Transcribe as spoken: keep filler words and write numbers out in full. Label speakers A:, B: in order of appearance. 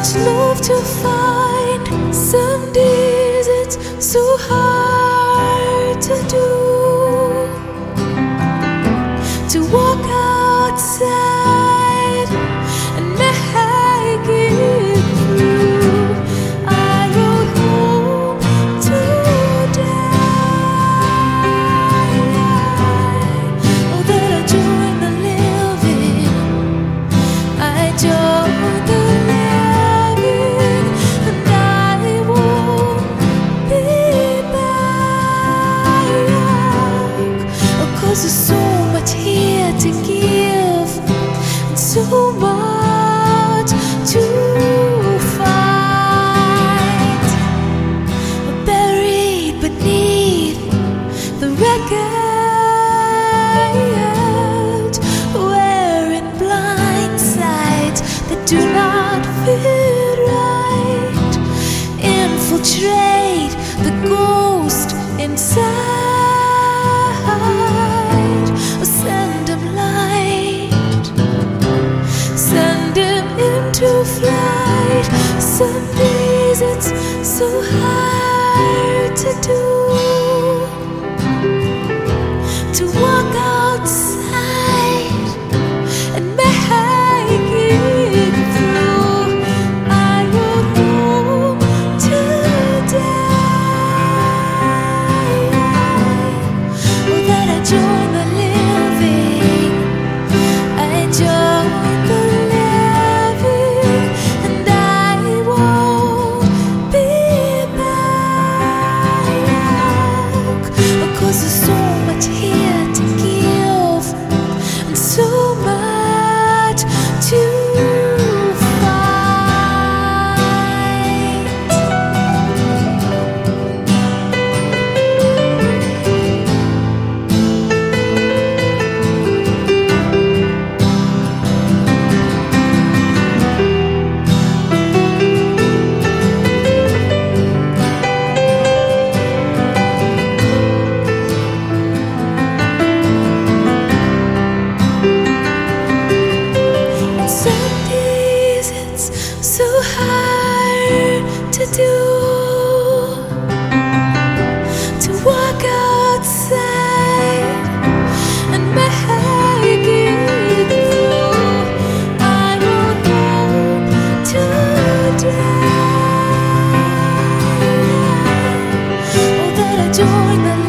A: much love to find. Some days it's so hard to do, to walk outside and make it through. I rode home today. Oh, that I join the living, I join the living, and I won't be back. Oh, 'cause there's so much here to give, and so much to find, buried beneath the wreckage, wearing blind sides that do not fit right. Infiltrate the ghost inside, or send him light, send him into flight. Some days it's so hard to do, to walk outside and make it through. I rode home today. Oh, that I join the living, I join the living, and I won't be back. 'Cause there's so much here to give, and so much to find. And some days it's so hard to do, to walk outside and make it through. I rode home today. Oh, that I join the